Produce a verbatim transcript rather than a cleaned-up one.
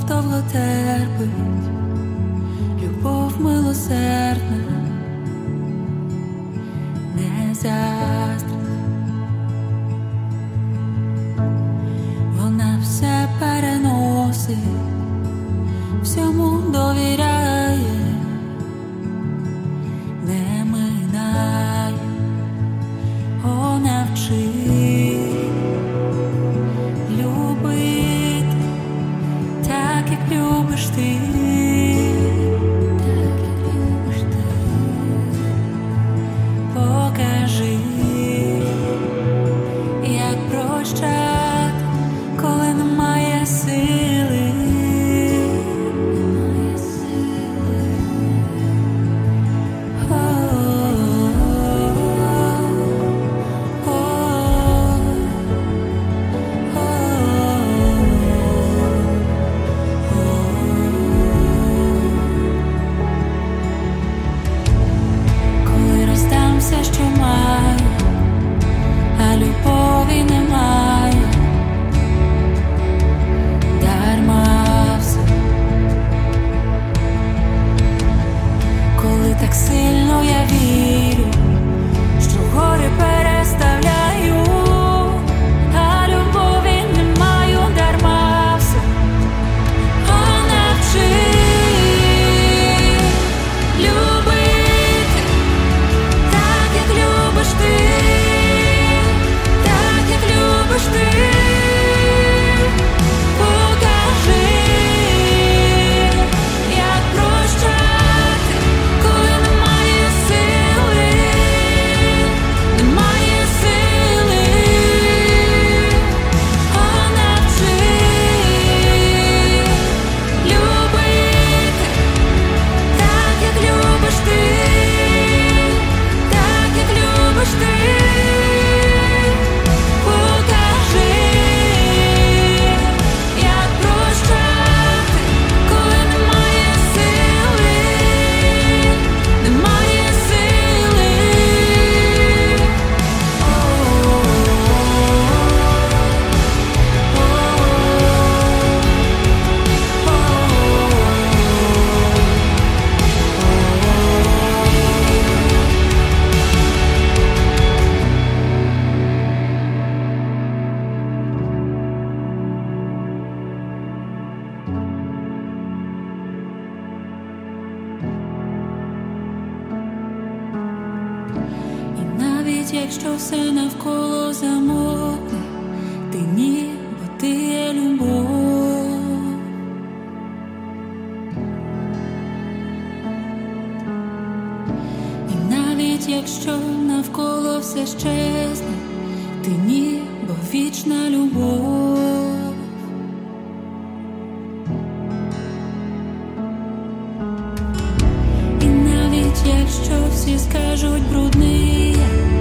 любов довго терпить, любов милосердна, не заздрить. Вона все переносить, всьому довіряє, не минає, о, навчи любити так, як любиш ти, так, як любиш ти. Покажи, як прощати, коли немає сили, немає сили. Коли роздам все, що маю, а любові немає, дарма все. Коли так сильно я вірю, що гори переставляю, а любові не маю, дарма все. О, навчи любити так, як любиш ти, так, як любиш ти. Покажи, як прощати, коли немає сили, немає сили. О, навчи любити так, як любиш ти, так, як любиш ти. Покажи, як прощати, коли немає сили, немає сили. І навіть якщо все навколо замовкне, ти ні, бо ти є любов. І навіть якщо навколо все щезне, ти ні, бо вічна любов. І навіть якщо всі скажуть брудний я,